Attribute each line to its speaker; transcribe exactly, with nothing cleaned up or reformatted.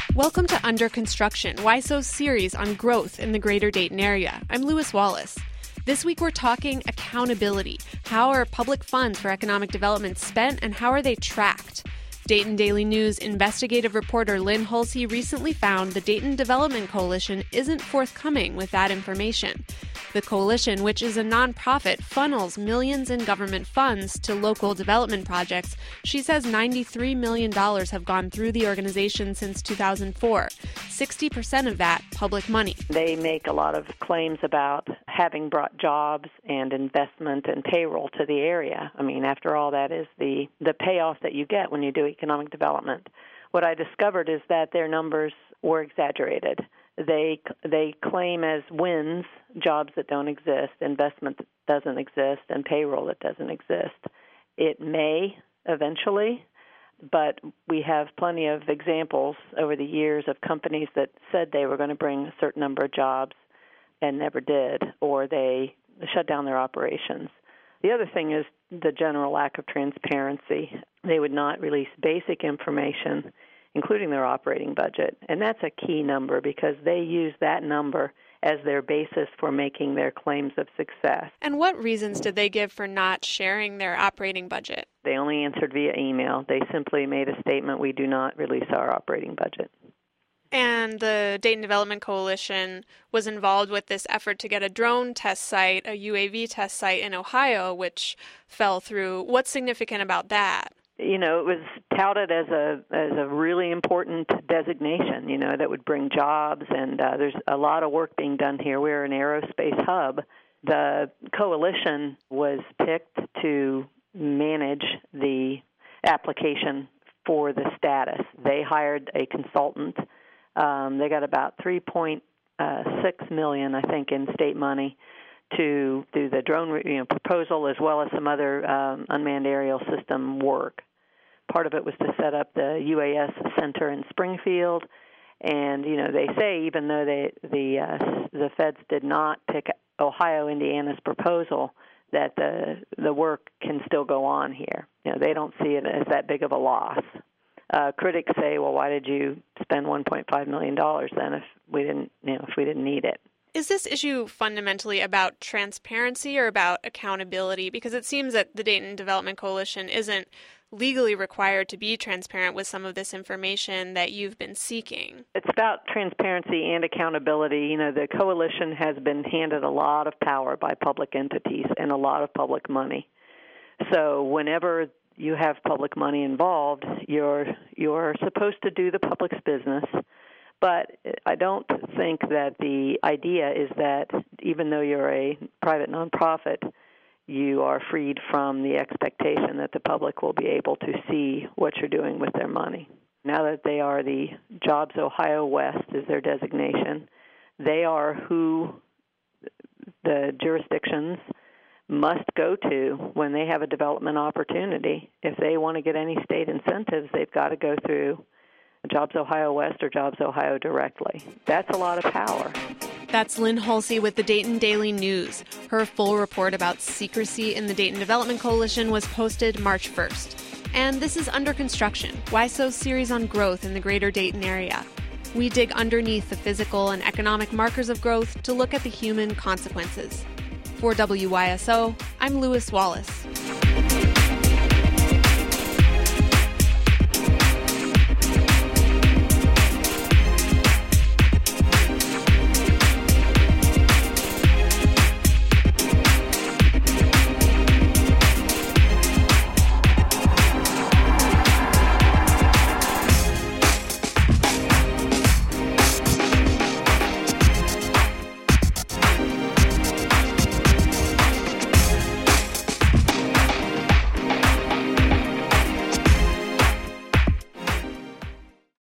Speaker 1: Welcome to Under Construction, W I S O's series on growth in the greater Dayton area. I'm Lewis Wallace. This week we're talking accountability. How are public funds for economic development spent and how are they tracked? Dayton Daily News investigative reporter Lynn Hulsey recently found the Dayton Development Coalition isn't forthcoming with that information. The coalition, which is a nonprofit, funnels millions in government funds to local development projects. She says ninety-three million dollars have gone through the organization since two thousand four, sixty percent of that public money.
Speaker 2: They make a lot of claims about having brought jobs and investment and payroll to the area. I mean, after all, that is the, the payoff that you get when you do economic development. What I discovered is that their numbers were exaggerated. They they claim as wins jobs that don't exist, investment that doesn't exist, and payroll that doesn't exist. It may eventually, but we have plenty of examples over the years of companies that said they were going to bring a certain number of jobs and never did, or they shut down their operations. The other thing is the general lack of transparency. They would not release basic information, including their operating budget. And that's a key number because they use that number as their basis for making their claims of success.
Speaker 1: And what reasons did they give for not sharing their operating budget?
Speaker 2: They only answered via email. They simply made a statement, we do not release our operating budget.
Speaker 1: And the Dayton Development Coalition was involved with this effort to get a drone test site, a U A V test site in Ohio, which fell through. What's significant about that?
Speaker 2: You know, it was touted as a as a really important designation, you know, that would bring jobs, and uh, there's a lot of work being done here. We're an aerospace hub. The coalition was picked to manage the application for the status. They hired a consultant. Um, they got about three point six million dollars, I think, in state money to do the drone you know, proposal as well as some other um, unmanned aerial system work. Part of it was to set up the U A S Center in Springfield, and you know they say even though they, the uh, the feds did not pick Ohio, Indiana's proposal, that the the work can still go on here. You know they don't see it as that big of a loss. Uh, critics say, well, why did you spend one point five million dollars then if we didn't you know if we didn't need it?
Speaker 1: Is this issue fundamentally about transparency or about accountability? Because it seems that the Dayton Development Coalition isn't legally required to be transparent with some of this information that you've been seeking.
Speaker 2: It's about transparency and accountability. You know, the coalition has been handed a lot of power by public entities and a lot of public money. So whenever you have public money involved, you're you're supposed to do the public's business. But I don't think that the idea is that even though you're a private nonprofit, you are freed from the expectation that the public will be able to see what you're doing with their money. Now that they are the Jobs Ohio West is their designation, they are who the jurisdictions must go to when they have a development opportunity. If they want to get any state incentives, they've got to go through Jobs Ohio West or Jobs Ohio directly. That's a lot of power.
Speaker 1: That's Lynn Hulsey with the Dayton Daily News. Her full report about secrecy in the Dayton Development Coalition was posted March first. And this is Under Construction, W I S O's series on growth in the greater Dayton area. We dig underneath the physical and economic markers of growth to look at the human consequences. For W Y S O, I'm Lewis Wallace.